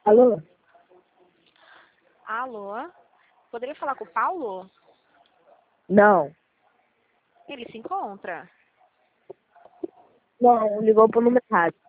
Alô? Alô? Poderia falar com o Paulo? Não. Ele se encontra. Não, ligou pro número errado.